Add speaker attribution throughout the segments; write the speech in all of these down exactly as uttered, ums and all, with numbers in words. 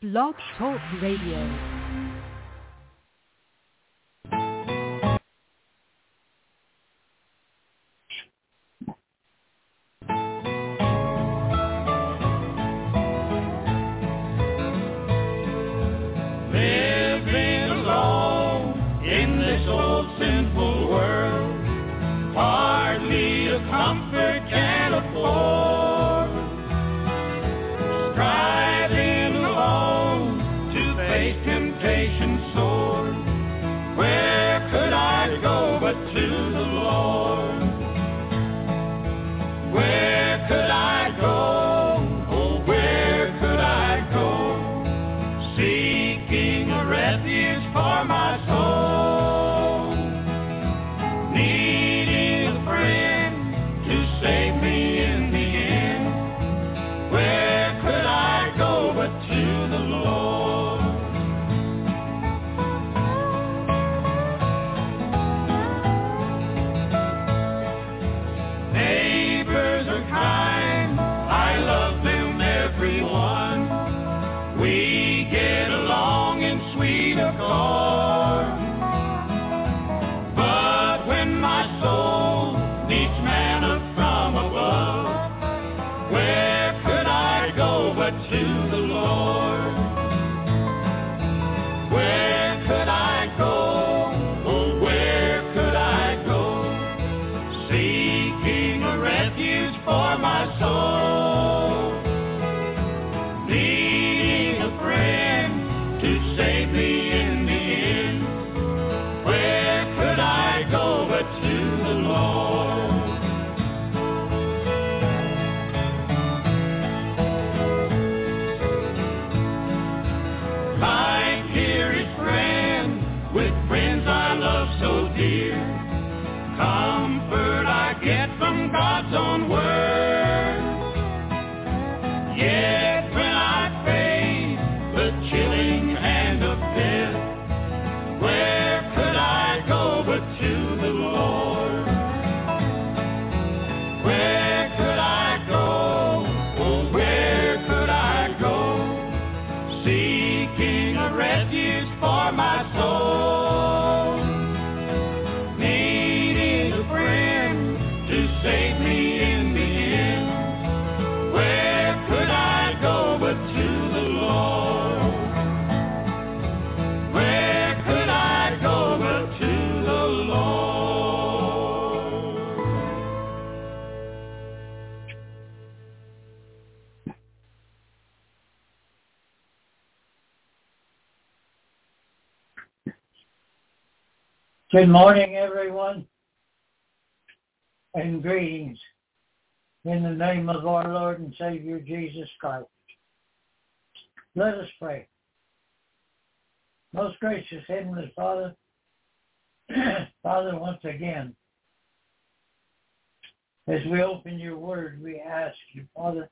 Speaker 1: Blog Talk Radio.
Speaker 2: Good morning, everyone, and greetings in the name of our Lord and Savior, Jesus Christ. Let us pray. Most gracious Heavenly Father, Father, once again, as we open your word, we ask you, Father,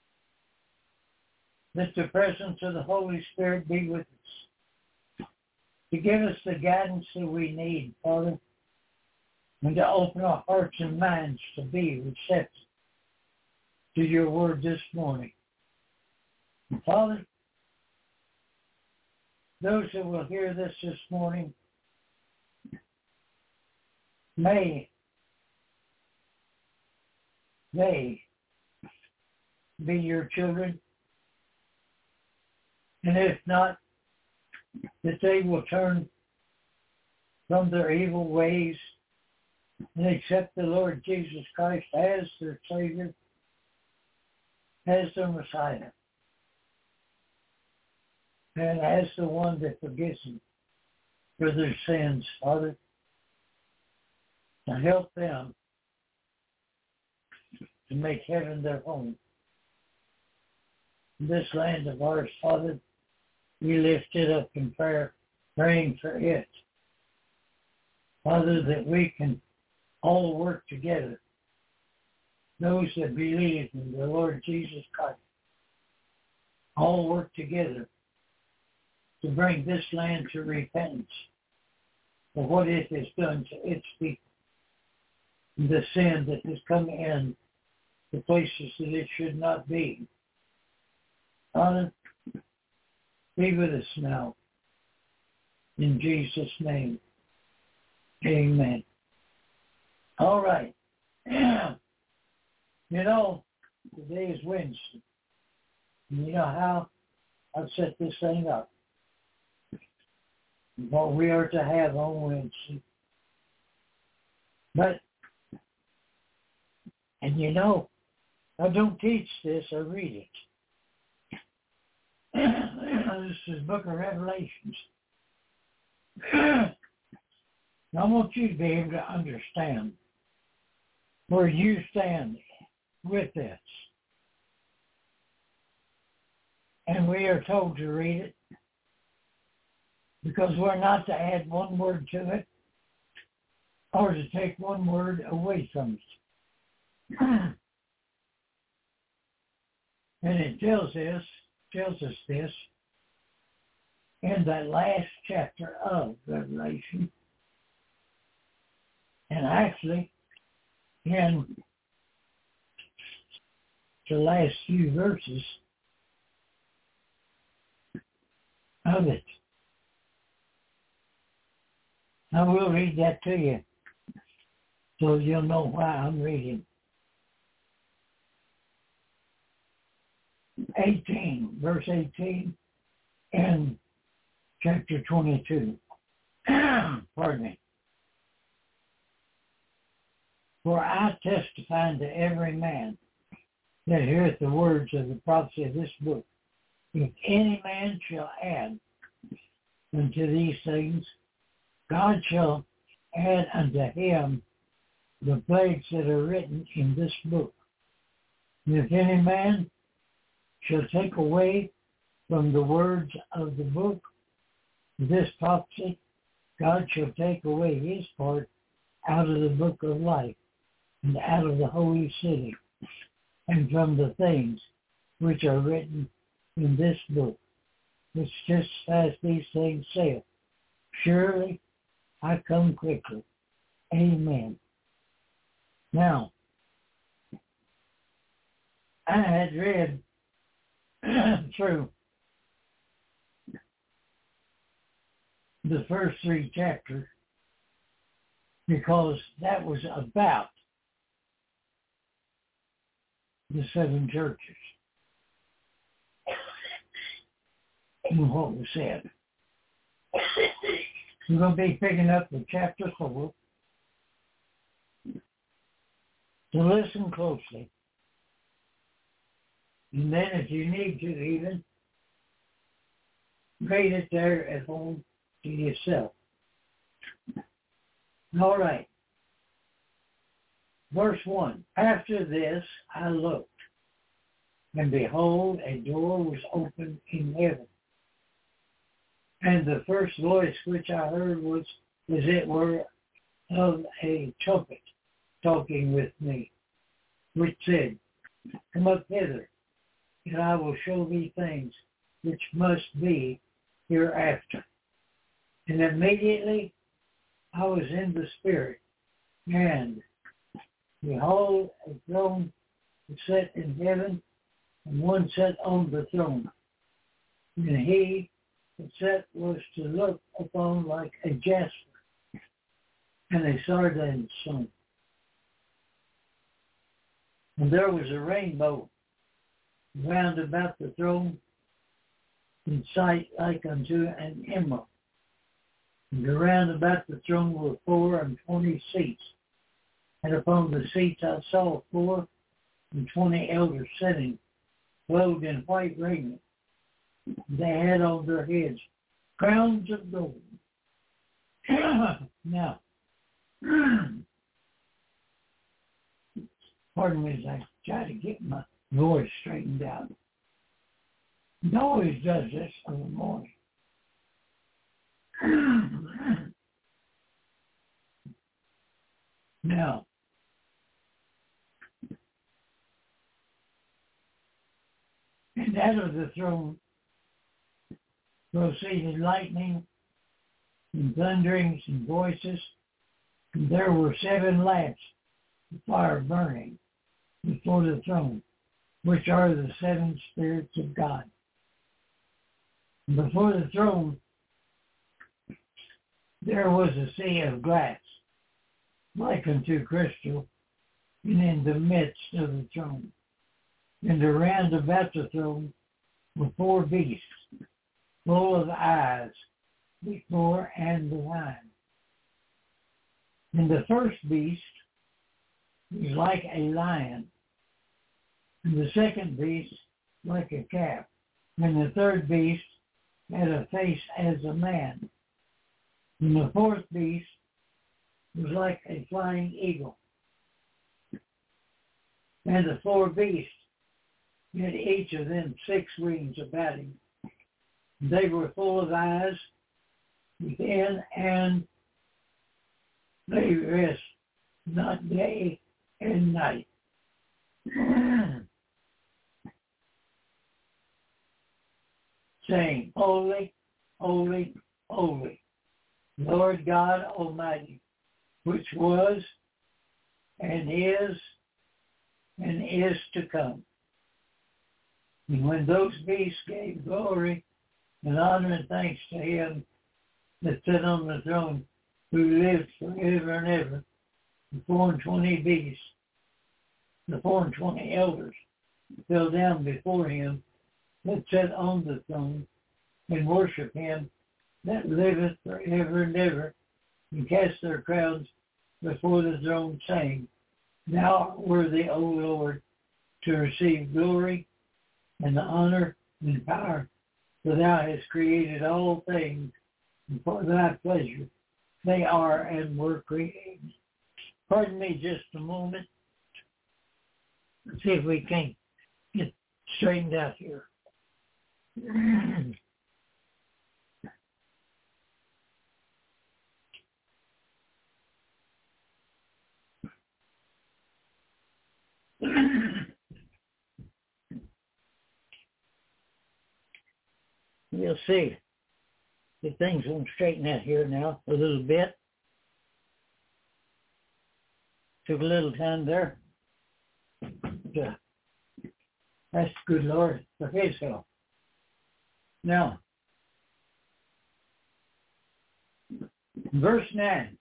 Speaker 2: that the presence of the Holy Spirit be with us, to give us the guidance that we need, Father, and to open our hearts and minds to be receptive to your word this morning. And Father, those that will hear this this morning may they be your children, and if not, that they will turn from their evil ways and accept the Lord Jesus Christ as their Savior, as their Messiah, and as the one that forgives them for their sins, Father, to help them to make heaven their home. In this land of ours, Father, we lift it up in prayer, praying for it. Father, that we can all work together. Those that believe in the Lord Jesus Christ, all work together to bring this land to repentance for what it has done to its people, and the sin that has come in the places that it should not be. Father, be with us now. In Jesus' name, amen. All right. You know, today is Wednesday. You know how I've set this thing up. What we are to have on Wednesday. But, and you know, I don't teach this, I read it. This is the book of Revelations. I want you to be able to understand where you stand with this. And we are told to read it because we're not to add one word to it or to take one word away from it. And it tells us, tells us this in that last chapter of Revelation, and actually in the last few verses of it. I will read that to you so you'll know why I'm reading. eighteen, verse eighteen, and chapter twenty-two. Pardon me. For I testify unto every man that heareth the words of the prophecy of this book, if any man shall add unto these things, God shall add unto him the plagues that are written in this book. And if any man shall take away from the words of the book this prophecy, God shall take away his part out of the book of life and out of the holy city and from the things which are written in this book, which just as these things saith, surely I come quickly. Amen. Now, I had read through the first three chapters because that was about the seven churches and what was said. We're going to be picking up with chapter four. So listen closely. And then if you need to even, read it there at home to yourself. All right. Verse one. After this I looked, and behold, a door was opened in heaven. And the first voice which I heard was, as it were, of a trumpet talking with me, which said, come up hither, and I will show thee things which must be hereafter. And immediately I was in the Spirit, and behold, a throne was set in heaven, and one sat on the throne. And he that sat was to look upon like a jasper and a sardine stone. And there was a rainbow round about the throne, in sight like unto an emerald. And around about the throne were four and twenty seats. And upon the seats I saw four and twenty elders sitting, clothed in white raiment. They had on their heads crowns of gold. Now, pardon me as I try to get my voice straightened out. It always does this in the morning. Now, and out of the throne proceeded lightning and thunderings and voices, and there were seven lamps of fire burning before the throne, which are the seven spirits of God. Before the throne, there was a sea of glass, like unto crystal, and in the midst of the throne. And around about the throne were four beasts, full of eyes, before and behind. And the first beast was like a lion, and the second beast like a calf, and the third beast had a face as a man, and the fourth beast was like a flying eagle. And the four beasts had each of them six wings about him. They were full of eyes within, and they rest not day and night. Saying, Holy, holy, holy, Lord God Almighty, which was and is and is to come. And when those beasts gave glory and honor and thanks to him that sat on the throne, who lives forever and ever, the four and twenty beasts, the four and twenty elders, fell down before him that sat on the throne, and worship him that liveth forever and ever, and cast their crowns before the throne, saying, Thou art worthy, O Lord, to receive glory and the honor and power, for thou hast created all things, and for thy pleasure they are and were created. Pardon me just a moment. Let's see if we can get straightened out here. We'll see if things won't straighten out here now a little bit. Took a little time there. Yeah. That's the good Lord for his help. Now, verse nine.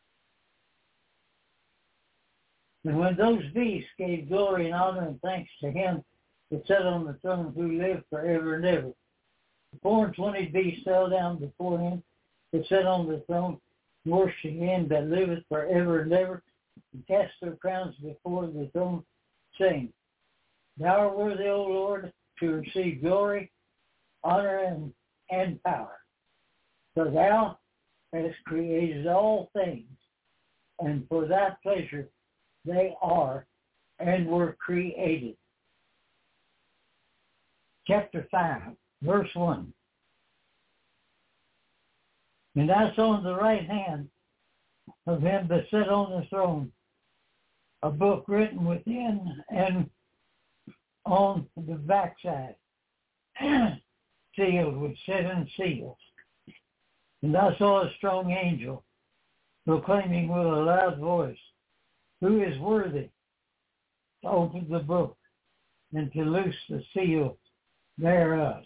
Speaker 2: And when those beasts gave glory and honor and thanks to him that sat on the throne, who lived forever and ever, the four and twenty beasts fell down before him that sat on the throne, worshiping him that liveth forever and ever, and cast their crowns before the throne, saying, Thou art worthy, O Lord, to receive glory, honor, and, and power. For thou hast created all things, and for thy pleasure they are and were created. Chapter five, verse one. And I saw on the right hand of him that sat on the throne a book written within and on the backside, sealed with seven seals. And I saw a strong angel proclaiming with a loud voice, Who is worthy to open the book and to loose the seal thereof?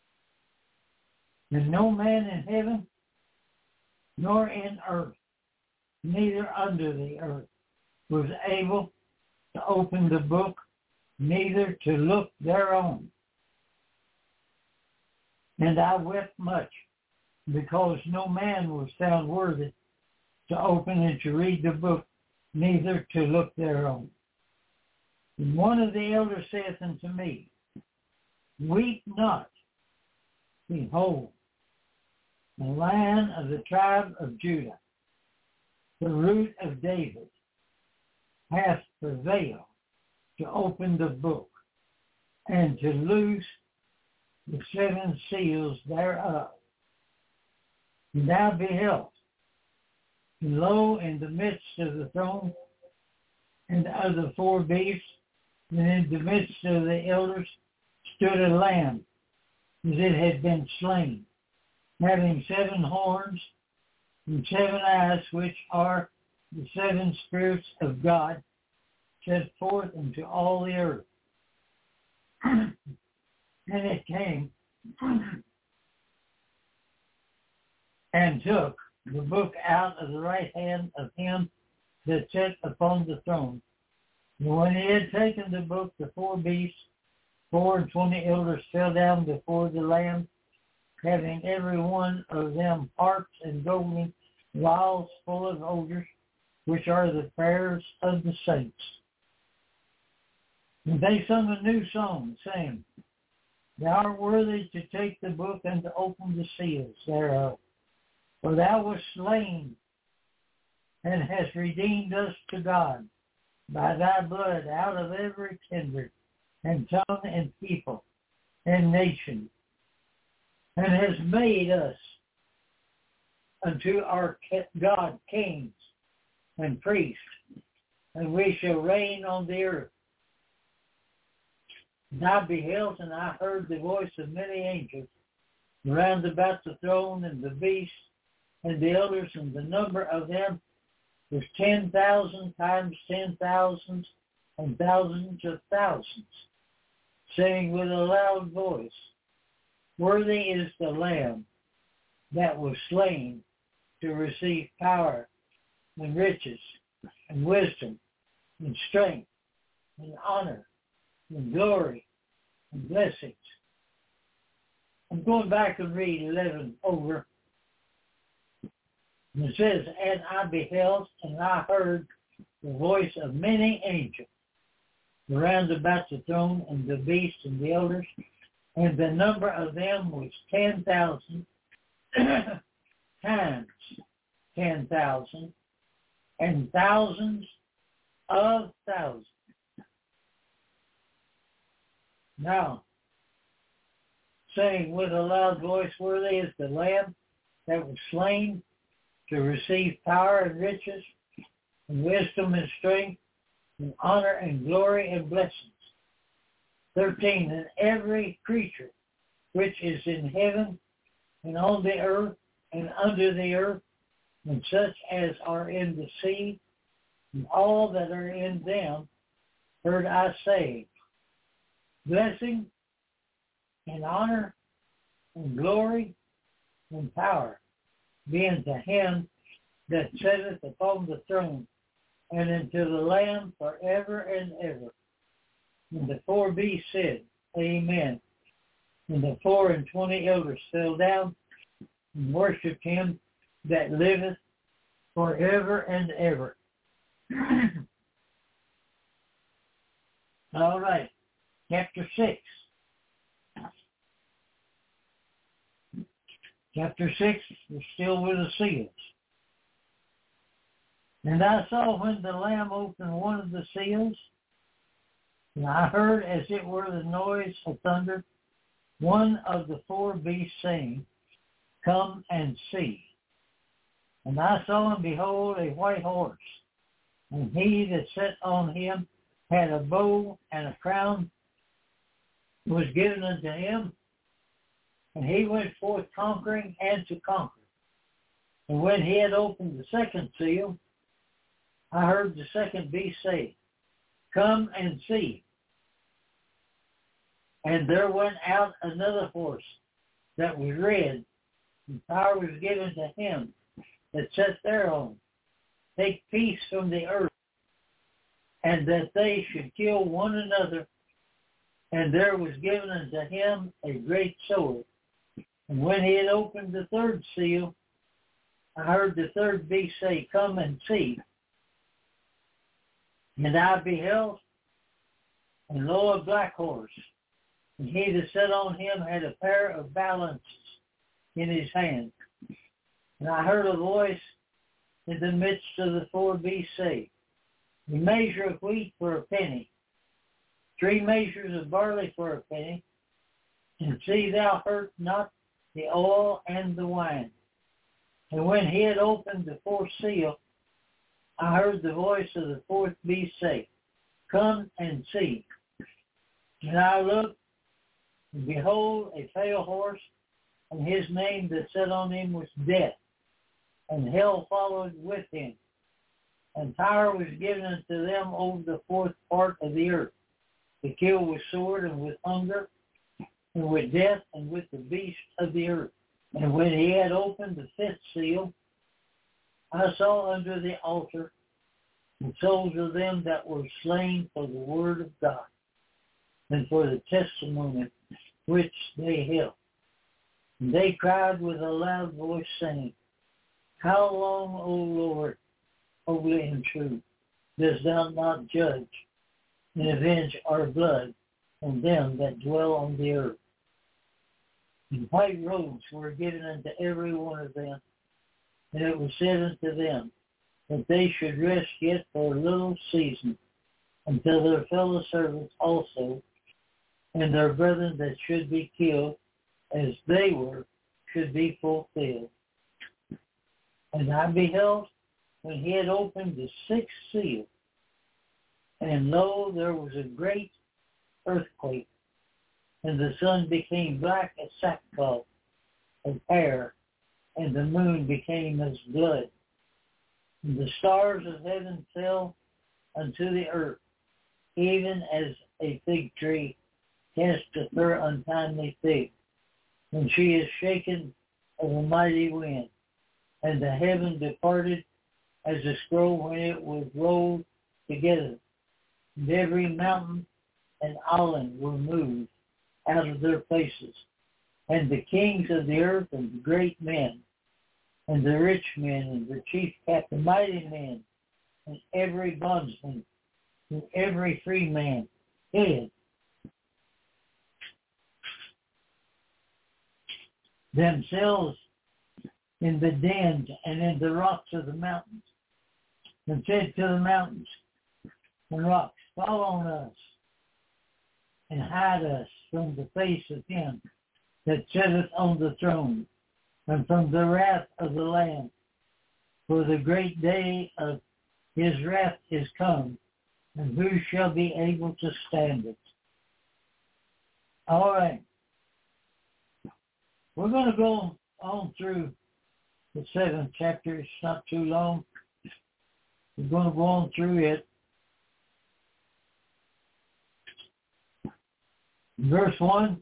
Speaker 2: And no man in heaven, nor in earth, neither under the earth, was able to open the book, neither to look thereon. And I wept much, because no man was found worthy to open and to read the book, neither to look thereon. And one of the elders saith unto me, Weep not, behold, the Lion of the tribe of Judah, the root of David, hath prevailed to open the book and to loose the seven seals thereof. And I beheld, and lo, in the midst of the throne and of the four beasts, and in the midst of the elders, stood a lamb, as it had been slain, having seven horns and seven eyes, which are the seven spirits of God, sent forth into all the earth. And it came and took the book out of the right hand of him that sat upon the throne. And when he had taken the book, the four beasts, four and twenty elders fell down before the Lamb, having every one of them harps and golden vials full of odors, which are the prayers of the saints. And they sung a new song, saying, Thou art worthy to take the book and to open the seals thereof. For thou wast slain and hast redeemed us to God by thy blood out of every kindred and tongue and people and nation, and hast made us unto our God kings and priests, and we shall reign on the earth. And I beheld, and I heard the voice of many angels round about the throne and the beast and the elders, and the number of them was ten thousand times ten thousands and thousands of thousands, saying with a loud voice, Worthy is the Lamb that was slain to receive power and riches and wisdom and strength and honor and glory and blessings. I'm going back and read eleven over. And it says, And I beheld, and I heard the voice of many angels around about the throne and the beast and the elders, and the number of them was ten thousand times ten thousand and thousands of thousands. Now, saying with a loud voice, Worthy is the Lamb that was slain to receive power and riches and wisdom and strength and honor and glory and blessings. thirteen. And every creature which is in heaven and on the earth and under the earth, and such as are in the sea, and all that are in them, heard I say, Blessing and honor and glory and power be unto him that sitteth upon the throne, and unto the Lamb forever and ever. And the four beasts said, Amen. And the four and twenty elders fell down and worshipped him that liveth forever and ever. All right, chapter six. Chapter six is still with the seals. And I saw when the Lamb opened one of the seals, and I heard as it were the noise of thunder, one of the four beasts saying, Come and see. And I saw and behold a white horse, and he that sat on him had a bow, and a crown was given unto him, and he went forth conquering and to conquer. And when he had opened the second seal, I heard the second beast say, Come and see. And there went out another horse that was red, and power was given to him that sat thereon, take peace from the earth, and that they should kill one another. And there was given unto him a great sword. And when he had opened the third seal, I heard the third beast say, Come and see. And I beheld, and lo, a black horse, and he that sat on him had a pair of balances in his hand. And I heard a voice in the midst of the four beasts say, A measure of wheat for a penny, three measures of barley for a penny, and see thou hurt not the oil and the wine. And when he had opened the fourth seal, I heard the voice of the fourth beast say, Come and see. And I looked, and behold, a pale horse, and his name that sat on him was Death, and hell followed with him. And power was given unto them over the fourth part of the earth, to kill with sword and with hunger, and with death, and with the beasts of the earth, And when he had opened the fifth seal, I saw under the altar the souls of them that were slain for the word of God and for the testimony which they held. And they cried with a loud voice, saying, How long, O Lord, holy and true, dost thou not judge and avenge our blood on them that dwell on the earth? And white robes were given unto every one of them, and it was said unto them that they should rest yet for a little season, until their fellow servants also, and their brethren that should be killed, as they were, should be fulfilled. And I beheld when he had opened the sixth seal, and lo, there was a great earthquake, and the sun became black as sackcloth of hair, and the moon became as blood. And the stars of heaven fell unto the earth, even as a fig tree casteth her untimely fig, when she is shaken of a mighty wind. And the heaven departed as a scroll when it was rolled together. And every mountain and island were moved out of their places. And the kings of the earth and the great men, and the rich men, and the chief captain, mighty men, and every bondsman, and every free man, hid themselves in the dens and in the rocks of the mountains, and said to the mountains and rocks, Fall on us, and hide us from the face of him that sitteth on the throne, and from the wrath of the Lamb. For the great day of his wrath is come, and who shall be able to stand it? All right. We're going to go on through the seventh chapter. It's not too long. We're going to go on through it. Verse one.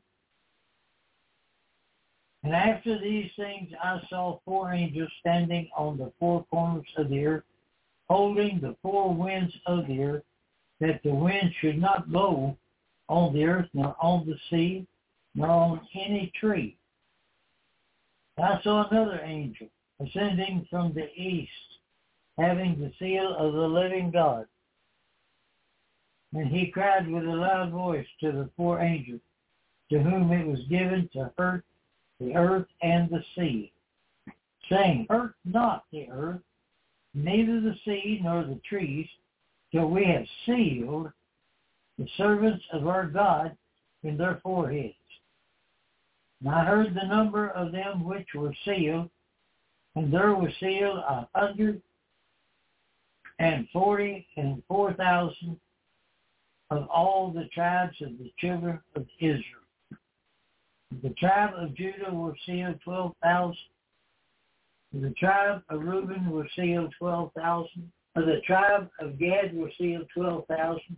Speaker 2: And after these things I saw four angels standing on the four corners of the earth, holding the four winds of the earth, that the wind should not blow on the earth, nor on the sea, nor on any tree. I saw another angel ascending from the east, having the seal of the living God. And he cried with a loud voice to the four angels, to whom it was given to hurt the earth and the sea, saying, Hurt not the earth, neither the sea nor the trees, till we have sealed the servants of our God in their foreheads. And I heard the number of them which were sealed, and there were sealed a hundred and forty and four thousand of all the tribes of the children of Israel. The tribe of Judah were sealed twelve thousand. The tribe of Reuben were sealed twelve thousand. Of the tribe of Gad were sealed twelve thousand.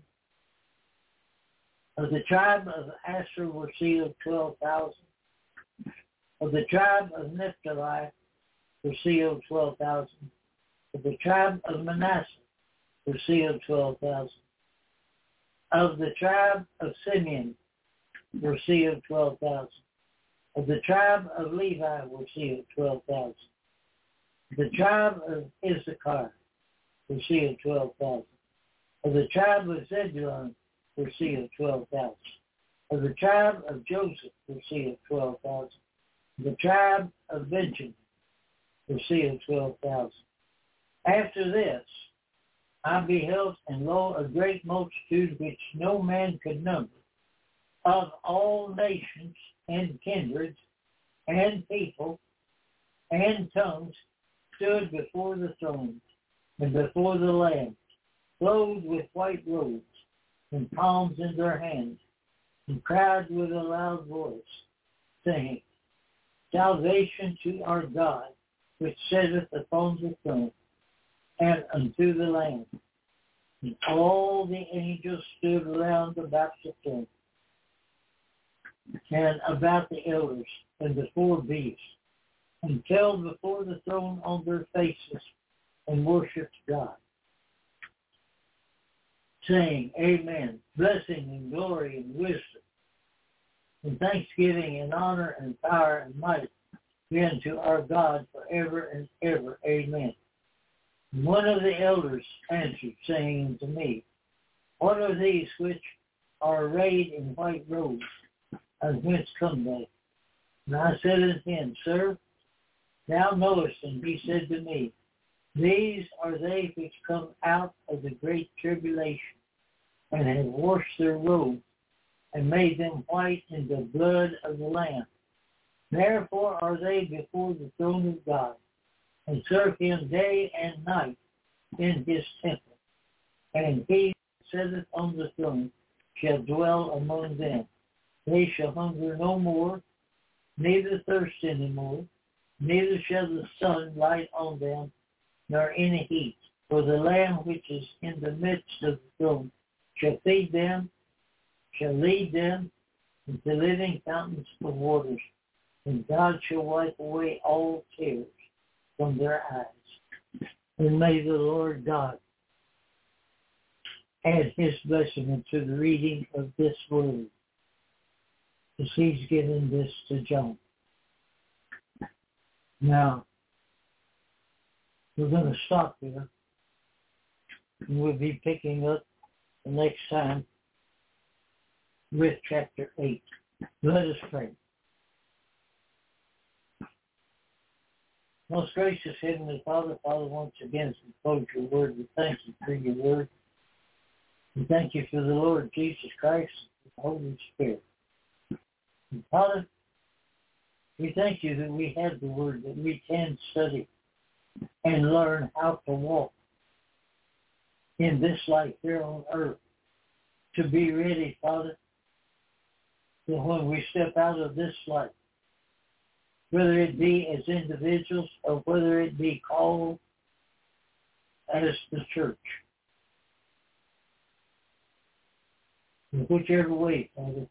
Speaker 2: Of the tribe of Asher were sealed twelve thousand. Of the tribe of Naphtali were sealed twelve thousand. Of the tribe of Manasseh were sealed twelve thousand. Of the tribe of Simeon were sealed twelve thousand. Of the tribe of Levi were sealed twelve thousand. The tribe of Issachar were sealed twelve thousand. Of the tribe of Zebulun were sealed twelve thousand. Of the tribe of Joseph were sealed twelve thousand. The tribe of Benjamin were sealed twelve thousand. After this, I beheld, and lo, a great multitude which no man could number, of all nations and kindreds and people and tongues, stood before the throne and before the Lamb, clothed with white robes and palms in their hands, and cried with a loud voice, saying, Salvation to our God, which sitteth upon the throne, and unto the Lamb. And all the angels stood around about the throne, and about the elders and the four beasts, and fell before the throne on their faces and worshipped God, saying, Amen, blessing and glory and wisdom, and thanksgiving and honor and power and might be unto our God forever and ever. Amen. And one of the elders answered, saying unto me, What are these which are arrayed in white robes, and whence come they? And I said unto him, Sir, thou knowest. And he said to me, These are they which come out of the great tribulation, and have washed their robes, and made them white in the blood of the Lamb. Therefore are they before the throne of God, and serve him day and night in his temple. And he that sitteth on the throne shall dwell among them. They shall hunger no more, neither thirst any more, neither shall the sun light on them, nor any heat. For the Lamb which is in the midst of the throne shall feed them, shall lead them into living fountains of waters, and God shall wipe away all tears from their eyes. And may the Lord God add his blessing into the reading of this word, as he's given this to John. Now, we're going to stop here, and we'll be picking up the next time with chapter eight. Let us pray. Most gracious Heavenly Father, Father, once again, as we close your word, we thank you for your word. We thank you for the Lord Jesus Christ and the Holy Spirit. And Father, we thank you that we have the word, that we can study and learn how to walk in this life here on earth, to be ready, Father, that when we step out of this life, whether it be as individuals or whether it be called as the church, in whichever way, Father,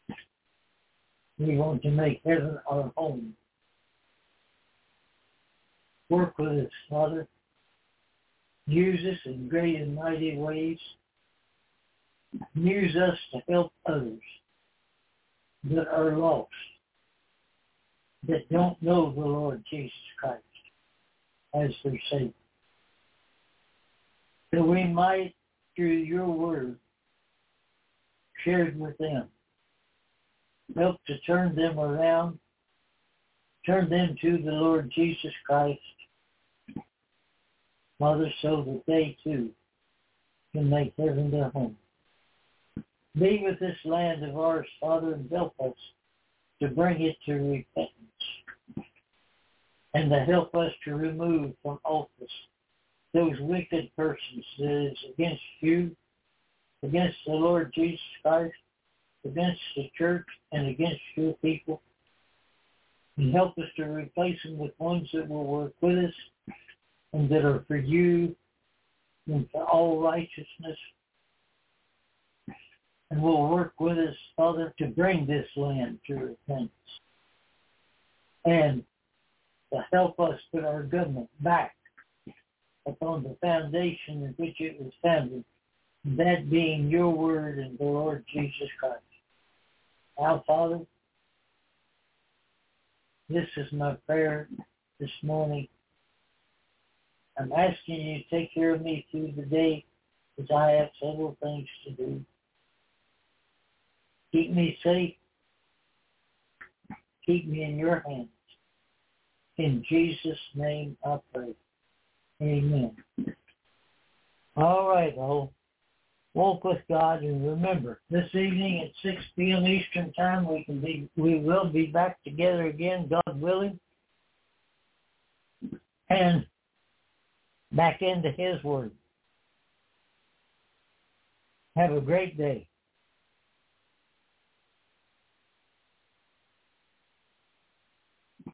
Speaker 2: we want to make heaven our home. Work with us, Father. Use us in great and mighty ways. Use us to help others that are lost, that don't know the Lord Jesus Christ as their Savior. That we might, through your word, shared with them, help to turn them around, turn them to the Lord Jesus Christ, Father, so that they too can make heaven their home. Be with this land of ours, Father, and help us to bring it to repentance, and to help us to remove from office those wicked persons that is against you, against the Lord Jesus Christ, against the church, and against your people. And help us to replace them with ones that will work with us and that are for you and for all righteousness, and will work with us, Father, to bring this land to repentance and to help us put our government back upon the foundation in which it was founded, that being your word and the Lord Jesus Christ. Now, Father, this is my prayer this morning. I'm asking you to take care of me through the day, as I have several things to do. Keep me safe. Keep me in your hands. In Jesus' name I pray. Amen. All right, all. Walk with God, and remember, this evening at six p.m. Eastern Time, we can be, we will be back together again, God willing, and back into His Word. Have a great day.